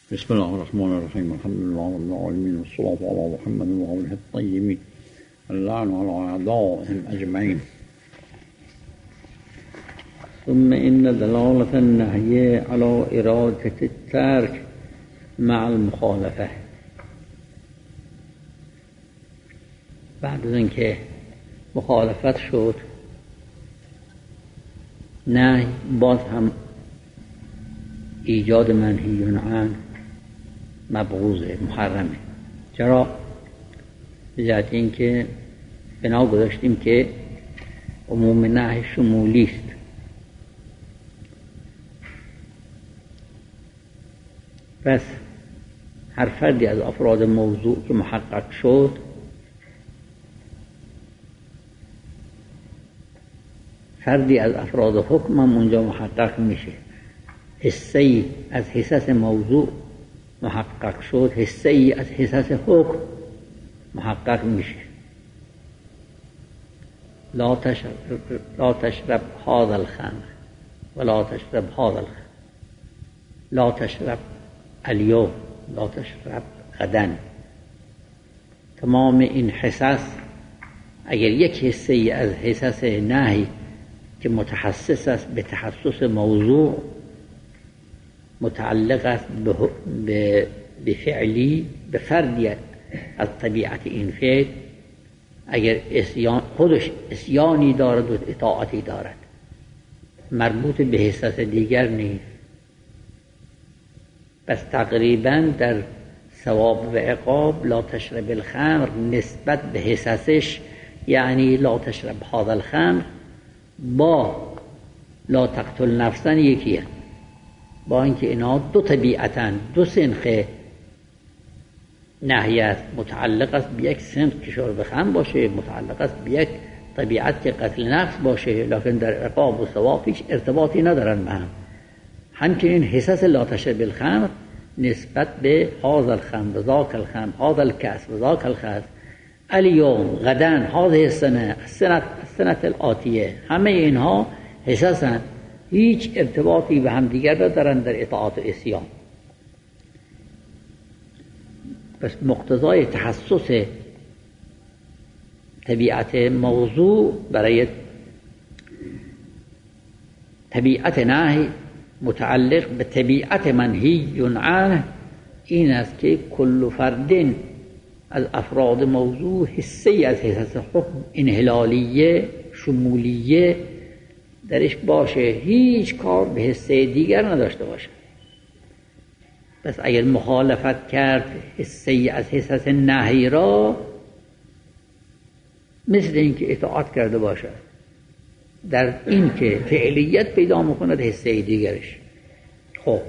بسم الله الرحمن الرحيم. الحمد لله رب العالمين، والصلاة على محمد وآله الطيبين، اللعن على أعدائهم أجمعين. ثم إن دلالة النهي على إرادة الترك مع المخالفة. بعد از اینکه مخالفت شد، نهی باز هم ایجاد منهی عنه مبغوضه، محرمه. چرا؟ به جهت اینکه بنا گذاشتیم که عموم نهی شمولی است. پس هر فردی از افراد موضوع که محقق شد فردی از افراد حکم هم اونجا محقق میشه. حصه‌ای از حصص موضوع محقق شد، حصه‌ای از حصص حکم محقق میشه. لا تشرب هذا الخمر ولا تشرب هذا الخمر، لا تشرب اليوم، لا تشرب غدا. تمام این حصص اگر یک حصه‌ای از حصص نهی که متخصص است به تخصص موضوع، متعلق است به فردی از طبیعت این فعل، اگر خودش عصیانی دارد و اطاعتی دارد، مربوط به حصص دیگر نیست. پس تقریبا در ثواب و عقاب لا تشرب الخمر نسبت به حصصش، یعنی لا تشرب هذا الخمر با لا تقتل نفسا یکیه، با اینکه اینا دو طبیعتاً دو سنخ نهی است. متعلق است به یک سنخ که شرب خمر باشه، متعلق است به یک طبیعت که قتل نفس باشه، لکن در عقاب و ثواب هیچ ارتباطی ندارن به هم. همچنین حصص لا تشرب الخمر نسبت به هذا الخمر، ذاک الخمر، هذا الکأس و ذاک الخمر، الیوم، غدا، هذه السنة الآتیه، همه اینها حصصن، هیچ ارتباطی به هم دیگر ندارن در اطاعت و عصیان. پس مقتضای تخصص طبیعت موضوع برای طبیعت نهی متعلق به طبیعت منهی عنه این است که کل فردین از افراد موضوع حصه‌ای از حصص حکم انحلالیه شمولیه درش باشه، هیچ کار به حصه دیگر نداشته باشه. پس اگر مخالفت کرد حصه‌ای از حصص نهی را، مثل اینکه اطاعت کرده باشد در این که فعلیت پیدا میکند حصه دیگرش. خب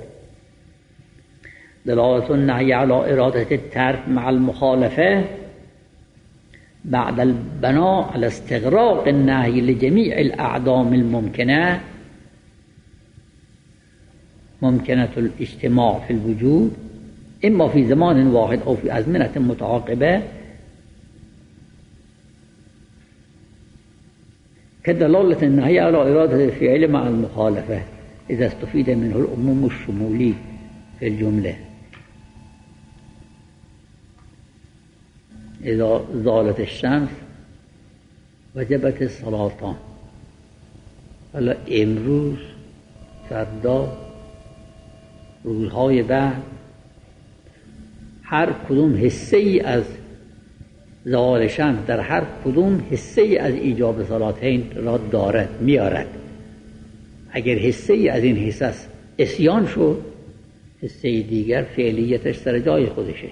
دلالت النهی علی اراده الترک مع المخالفه بعد البناء على استغراق النهي لجميع الأعدام الممكنة ممكنة الاجتماع في الوجود إما في زمان واحد أو في أزمنة متعاقبة، كدلالة النهي على إرادة الفعل مع المخالفة إذا استفيد منه العموم الشمولي في الجملة. اذا زالت الشمس وجبت الصلاتان. حالا امروز، فردا، روزهای بعد هر کدوم حصه ای از زوال شمس در هر کدوم حصه ای از ایجاب صلاتین را دارد، میارد. اگر حصه ای از این حصص عصیان شد، حصه دیگر فعلیتش سر جای خودشه.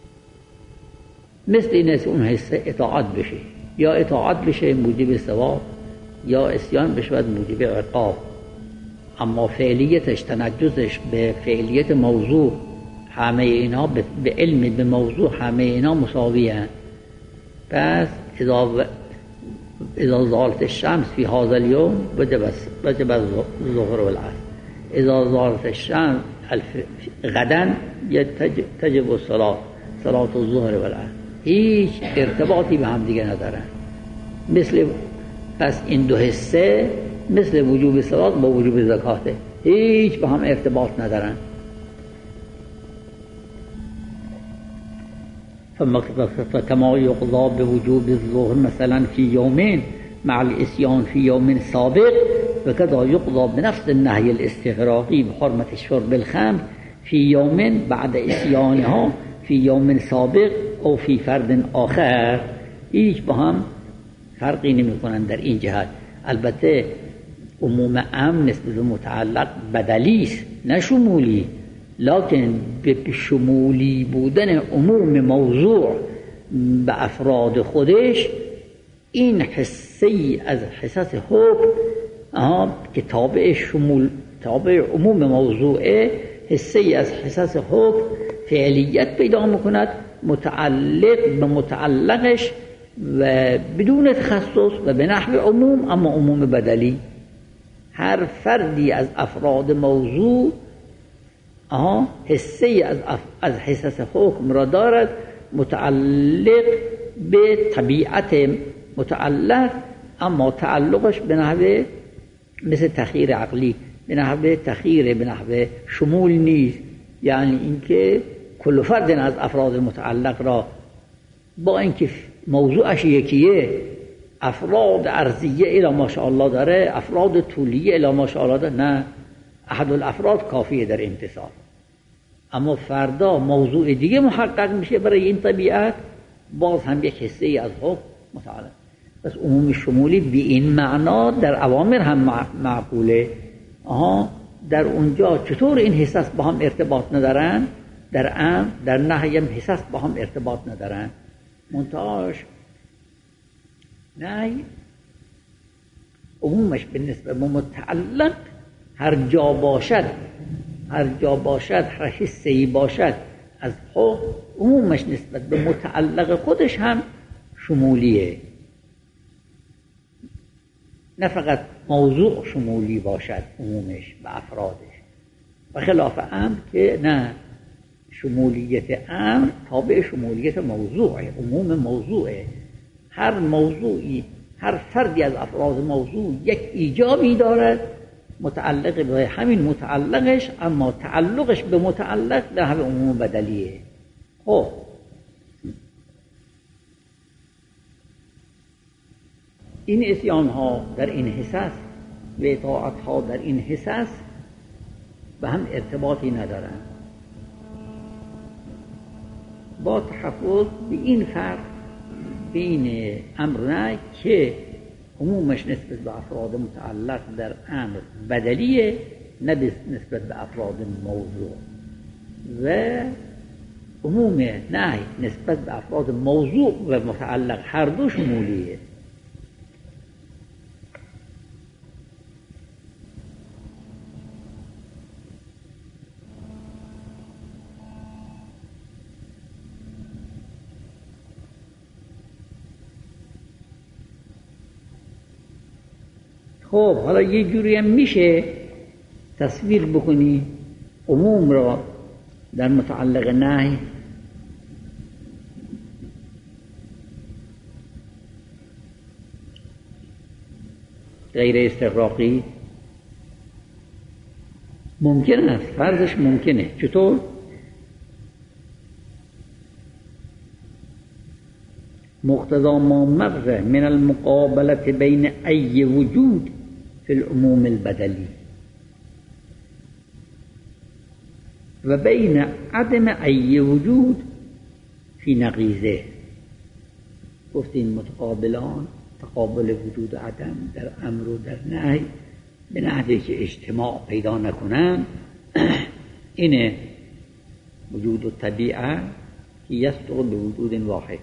مثل این است اون حصه اطاعت بشه، یا اطاعت بشه موجب ثواب، یا عصیان بشه موجب عقاب. اما فعلیتش، تنجزش به فعلیت موضوع، همه اینا به علم به موضوع همه اینا مساویه. پس اذا زالت الشمس في هذا اليوم وجب الظهر والعصر، اذا زالت الشمس غدا تجب الصلاة الظهر والعصر. هیچ ارتباطی به هم دیگه ندارن. پس این دو حصه مثل وجوب صلات با وجوب زکاته، هیچ به هم ارتباط ندارن. فكما يقضى بوجوب الظهر مثلا في يومين مع الإسيان في يوم سابق، وكذا يقضى بنفس النهي الاستغراقي بحرمة شرب الخمر في يوم بعد إسيانها في يوم سابق أو في فرد آخر. هیچ با هم فرقی نمی کنند در این جهت. البته عموم امر نسبت به متعلق بدلی است نه شمولی، لکن به شمولی بودن عموم موضوع به افراد خودش این حسی از حساس حکم که تابع شمول تابع عموم موضوعه، حسی از حساس حکم فعلیت پیدا میکند متعلق به متعلقش و بدون تخصص و به نحو عموم، اما عموم بدلی. هر فردی از افراد موضوع حسی از حساس حکم را دارد متعلق به طبیعت متعلق، اما تعلقش به نحو مثل تخییر عقلی به نحو تخییر به نحو شمول نیست. یعنی اینکه کل فرد از افراد متعلق را با اینکه موضوعش یکیه، افراد ارضیه الی ماشاءالله داره، افراد طولیه الی ماشاءالله داره، نه، احد الافراد کافیه در امتصال. اما فردا موضوع دیگه محقق میشه برای این طبیعت، باز هم یک حصه از حکم متعلق. پس عموم شمولی به این معنا در اوامر هم معقوله. در اونجا چطور این حساس با هم ارتباط ندارن؟ در امر در نهی هم حساس با هم ارتباط ندارن. منتهاش نهی عمومش به نسبت به متعلق هر جا باشد، هر حسه‌ای باشد از حکم، عمومش نسبت به متعلق خودش هم شمولیه، نه فقط موضوع شمولی باشد عمومش به افرادش، و خلاف امر که نه، شمولیت امر تابع شمولیت موضوعه، عموم موضوعه. هر موضوعی، هر فردی از افراد موضوع یک ایجابی دارد متعلق به همین متعلقش، اما تعلقش به متعلق در همه عموم بدلیه. خب این اسیان ها در این حساس و اطاعت ها در این حساس به هم ارتباطی ندارن، با تحفظ به این فرق بین امر و نهی که عمومش نسبت به افراد متعلق در امر بدلیه، نه نسبت به افراد موضوع، و عموم نهی نسبت به افراد موضوع و متعلق هر دو شمولیه. خب حالا یه جوری هم میشه تصویر بکنی عموم را در متعلق نهی غیر استغراقی. ممکن است، فرضش ممکنه. چطور؟ مقتضا ما مر من المقابلة بين أي وجود في العموم البدلي وبين عدم أي وجود في نقيضه. گفتیم متقابلان، تقابل وجود عدم در امر و در نهی به نحوی که اجتماع پیدا نکنن، اینه وجود الطبیعه که یصدق به وجود واحد.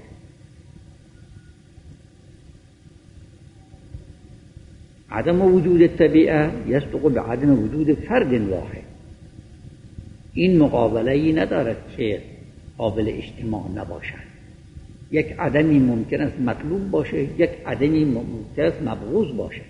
عدم وجود الطبیعه یصدق به عدم وجود فرد واحد. این مقابله ای ندارد که قابل اجتماع نباشد. یک عدمی ممکن است مطلوب باشه، یک عدمی ممکن است مبغوض باشه،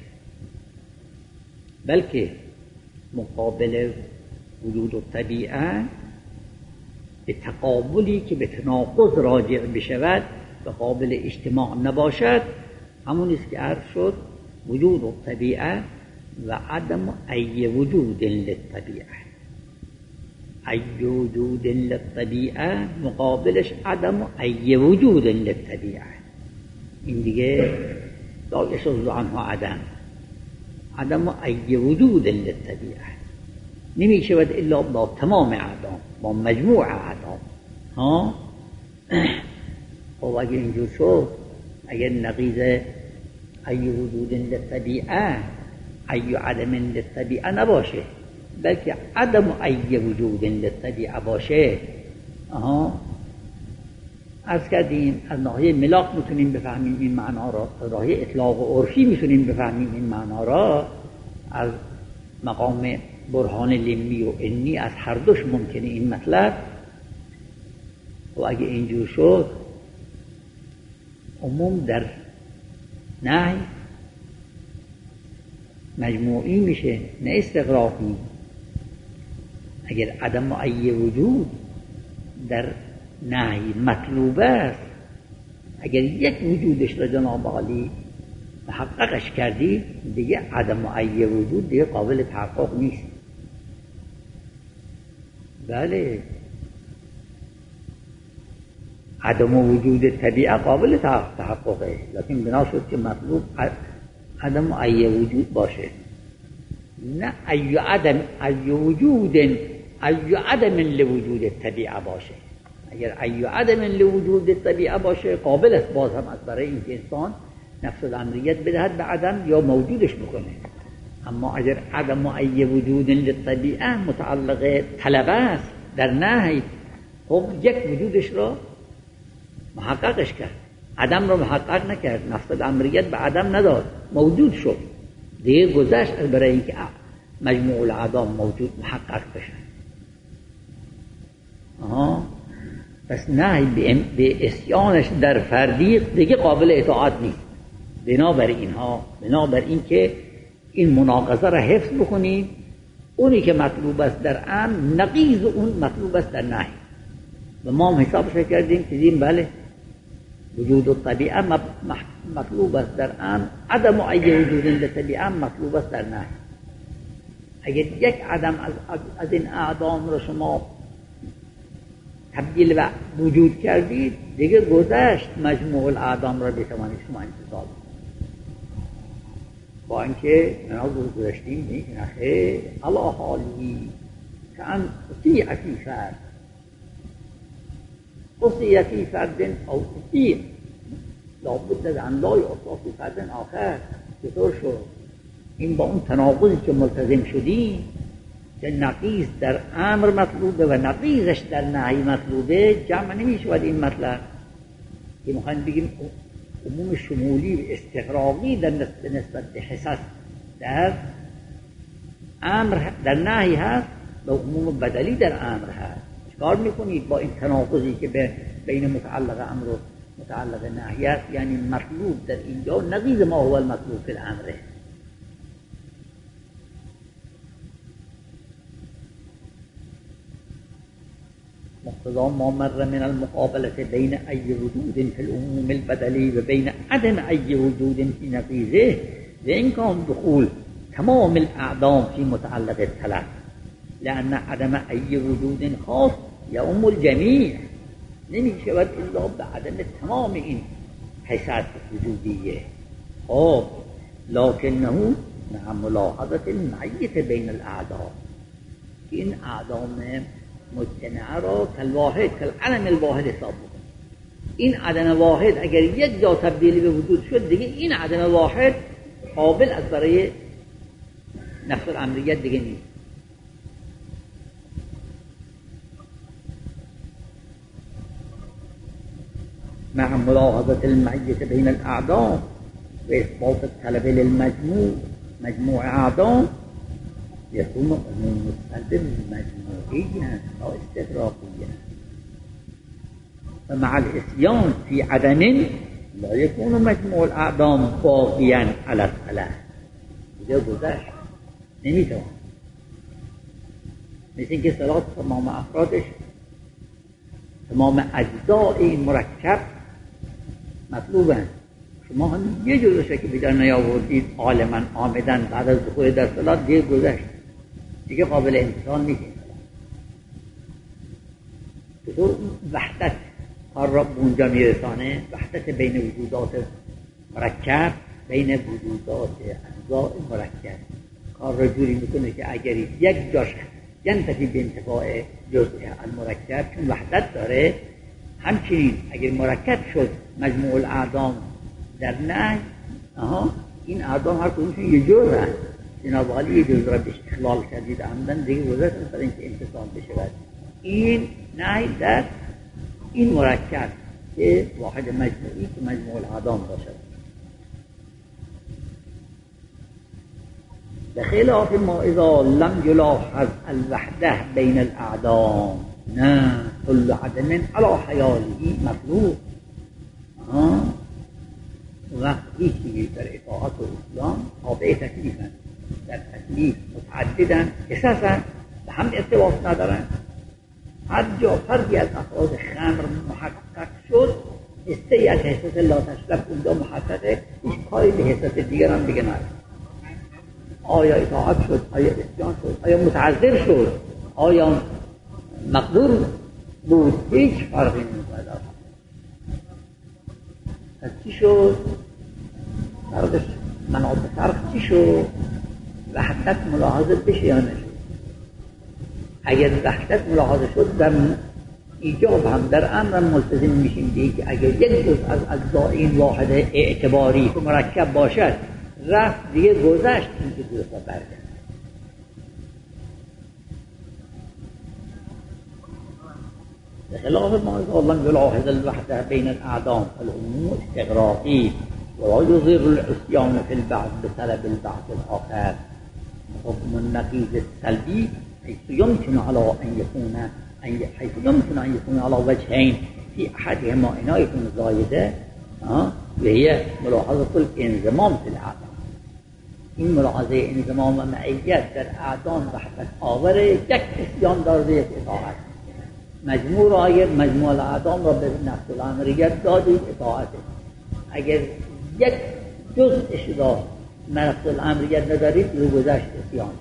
بلکه مقابل وجود الطبیعه به تقابلی که به تناقض راجع بشود و قابل اجتماع نباشد، همون است که عرض شد وجود الطبیعه و عدم ای وجود للطبیعه. ای وجود للطبیعه مقابلش عدم ای وجود للطبیعه. این دیگه لا یشذ عنها عدم ای وجود للطبیعه. نمی شود الا با تمام اعدام، با مجموع اعدام. ها خب اگر اینجور شد، اگر نقیض ای وجود للطبیعه ای عدم للطبیعه نباشه، بلکه عدم ای وجود للطبیعه باشه. عرض کردیم از ناحیه ملاک میتونیم بفهمیم این معنا را، از ناحیه اطلاق و عرفی میتونیم بفهمیم این معنا را، از مقام برهان لمی و انی از هر دوش ممکنه این مطلب. و اگه اینجور شد عموم در نهی مجموعی میشه نه استغراقی. اگر عدم ای وجود در نهی مطلوب است، اگر یک وجودش را جناب عالی محققش کردی، دیگه عدم ای وجود دیگه قابل تحقق نیست. بله عدم وجود طبیعه قابل تحققه، لیکن بنا شد که مطلوب عدم ای وجود باشه، نه ای عدم لوجود طبیعه باشه. اگر ای عدم لوجود طبیعه باشه قابل است باز هم از برای اینکه انسان نفس الامریت بدهد به عدم یا موجودش بکنه. اما اگر عدم ای وجود للطبیعه متعلق طلب است در نهی، خب یک وجودش را محققش کرد، عدم را محقق نکرد، نفس الامریت به عدم نداد، موجود شد، دیگه گذشت از برای اینکه مجموع الاعدام موجود محقق بشه. پس نهی به اسیانش در فردی دیگه قابل اطاعت نیست. بنابر این که این مناقضه را حفظ بکنیم، اونی که مطلوب است در امر نقیض اون مطلوب است در نهی. و ما هم حسابش کردیم که دیدیم بله وجود الطبیعه مطلوب است در امر، عدم ای وجود للطبیعه مطلوب است در نهی. اگر یک عدم از این اعدام را شما تبدیل به وجود کردید، دیگه گذشت مجموع الاعدام را بتوانید شما انتصال. با اینکه مناظر گذاشتیم میگن خیلی علا حالی که ان اطیع فی فرد، اطیع فی فرد او اطیع لابد از ان لا یعطا فی فرد آخر. چطور شد؟ این با اون تناقضی که ملتزم شدیم که نقیض در امر مطلوبه و نقیضش در نهی مطلوبه، جمع نمیشود این مطلب که میخوایم بگیم عموم شمولی و استغراقی در نسبت به حساس در امر در نهی هست و عموم بدلی در امر هست. چکار میکنید با این تناقضی که بین متعلق امر و متعلق نهی است؟ یعنی مطلوب در اینجا نقیض ما هو المطلوب فی الامره. مقتضا ما مر من المقابلة بين أي وجود في العموم البدلي وبين عدم أي وجود في نقيضه بإمكان دخول تمام الأعدام في متعلق الطلب، لأن عدم أي وجود خاص يعم الجميع، نمی شود إلا بعدم تمام این حسات وجودیه. خب لكنه مع ملاحظة المعية بين الأعدام، این اعدام مجتمع را کالواحد کالعدم الواحد حساب بکن. این عدم واحد اگر یک جا تبدیلی به وجود شد، دیگه این عدم واحد قابل از برای نفس الامریت دیگه نیست. مع ملاحظة المعية بين الأعدام وإثبات الطلب للمجموع مجموع أعدام يكون عموم السلب مجموعيا أو استغراقيا. فمع الإتيان في عدم لا يكون مجموع الأعدام باقيا على الطلب. إذا گذشت نمیتوان، مثل اینکه صلاة تمام افرادش، تمام اجزاء این مرکب مطلوبن. شما هم یه جزش که بیدار نیاوردید عالما آمدن بعد از دخول در صلاة، دیگه گذشت، دیگه قابل امتثال نیست. چطور وحدت کار را به اونجا میرسانه؟ وحدت بین وجودات مرکب، بین وجودات اجزاء مرکب کار را جوری میکنه که اگر یک جاش ینتفی به انتفاع جزء المرکب چون وحدت داره، همچنین اگر مرکب شد مجموع الاعدام در نهی، این اعدام هر کدومشون یه جزء هست، جناب عالی یه جزء را بهش اخلال کردید عمدن دیگه گذاشت برای اینکه انفصال بشه. این نهی در این مرکب که واحد مجموعی که مجموع الاعدام باشد. بخلاف ما اذا لم يلاحظ الوحده بین الاعدام، نه كل عدم على حیاله مطلوب. وقت هیچ چیزی در اطاعت و اسلام تابع تکلیفن، در تکلیف متعددن، اساسا به هم ارتباط ندارن. هر جا فردی از افراد خمر محقق شد، حصه‌ای از حصت لا تشرب اونجا محققه، هیچ کاری به حصت دیگر هم دیگه نداره. آیا اطاعت شد، آیا اسیان شد، آیا متعذر شد، آیا مقدور بود، هیچ فرقی نمی‌کنه. پس چی شد؟ فرقش مناط فرق چی شد؟ وحدت ملاحظه بشه یا نشد؟ اگر وحدت ملاحظه شد در ایجاب هم در امر ملتزم میشیم دیگه که اگر یک جزء از اجزای این واحد اعتباری که مرکب باشد رفت دیگه گذشت، این که درست برگرد. بخلاف ما اذا لم يلاحظ الوحده بين الاعدام فالعموم استغراقي ولا يضر العصيان في البعض بسبب البعض الاخر. حكم النقيض السلبي حيث يمكن ان يكون على وجهين في احدهما عناية زائدة وهي ملاحظة الانضمام في الاعدام. این ملاحظه انضمام و معیت در اعدام وحدت آوره، یک اسیان داره، یک اطاعت. مجموع را اگر مجموع الاعدام را به نفس الامریت دادید اطاعته، اگر یک جزءش را نفس الامریت ندارید رو گذشت اسیان.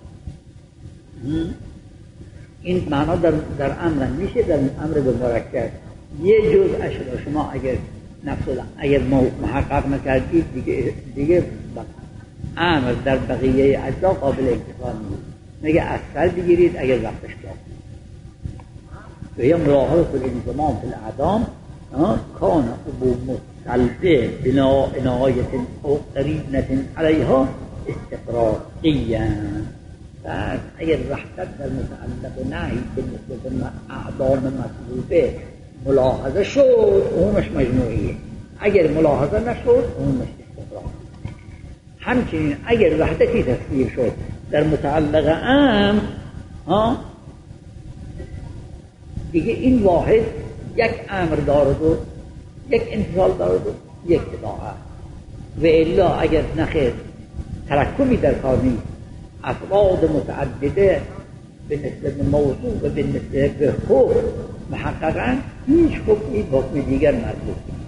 این معنا در امر میشه، در امر به مرکب یه جزءش را شما اگر محقق نکردید دیگه امر در بقیه اجزا قابل انتفاع نیست. میگه از سر بگیرید اگر وقتش داد. وهي ملاحظة الانضمام في الأعدام كان أبو مستلبه بناء عناية أو قرينة عليها استقراقيا. بعد اگر وحدت در متعلق نهی بالنسبه به اعدام مطلوبه ملاحظه شد عمومش مجموعیه، اگر ملاحظه نشد عمومش استقراق. همچنین اگر وحدتی تصویر شد در متعلق امر دیگه این واحد یک امر دارد و یک انفصال دارد و یک اطاعت. و الا اگر نخیر ترکمی در کار نیست، افراد متعدده به نسبت موضوع و به نسبت به حکم محققاً هیچ حکم دیگر مربوط نیست.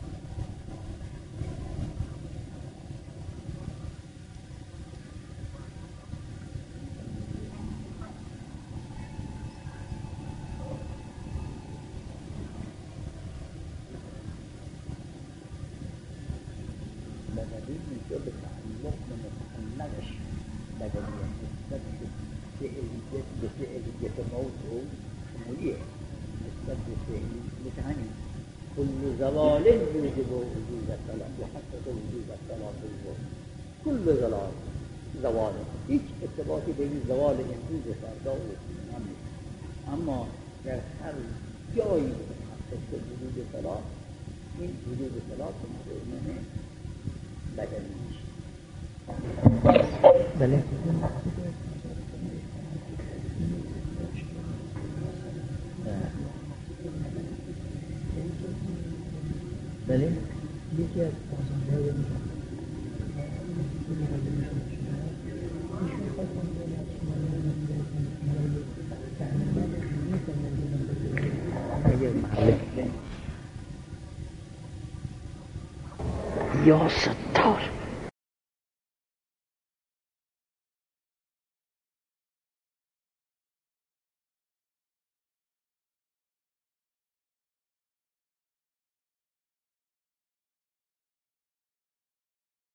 كل زوال يوجب وجود الصلاة وحقق وجود الصلاة كل زوال هیچ ارتباطی بین زوال امروز و فردا و نمیشه، اما در هر جایی محقق شد وجود صلاة، این وجود صلاة مؤمنه بدنی میشه. بله بله یکی از بازنده یا ستار